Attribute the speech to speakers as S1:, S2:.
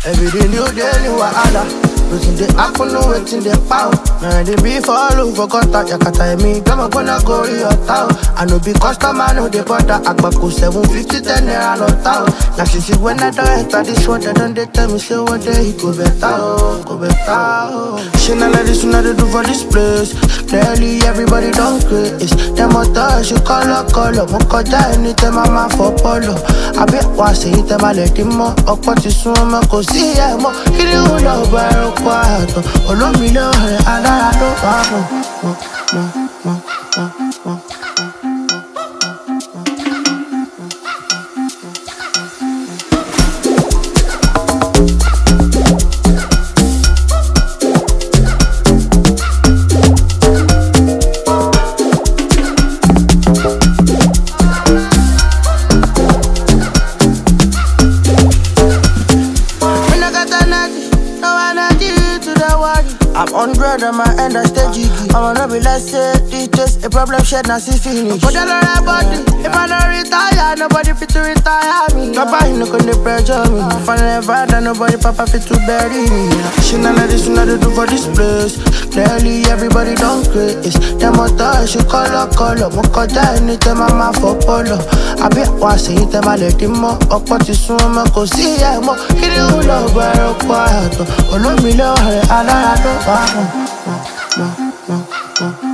S1: Every day new day, new wahala. Waiting the happen, no waiting the power. Now they be follow for contact. Yakata me, come gonna go to your town. I know be customer, no they bother. Akbako 750, 10 naira no town. Now she see when I don't enter this one, they don't they tell me say what day go better, go better. She not like this, what they do for this place. Clearly everybody don't craze. Them other she call up, Mokoja anytime I'm out for polo. I bet once say it, I'm let him more. Up what is soon, I'm go see him more. Kill you love, quiet. Olo mi lo he alara do mo. I'm on bread on my end, I stay jiggy. I'ma not be like say this just a problem shared, now see finish. But I don't have body, if I don't retire, nobody fit to retire me. Nobody no gonna pressure me. If I never die, nobody papa fit to bury me. She not like this, she not to do for this place. Clearly everybody don't craze. Them other she call up, Mokoja anytime I'm out for polo. I bet once say it, I'm let him more. Up what is soon, I'm go see him more. Kill you love, quiet. Olo mi lo he alara do.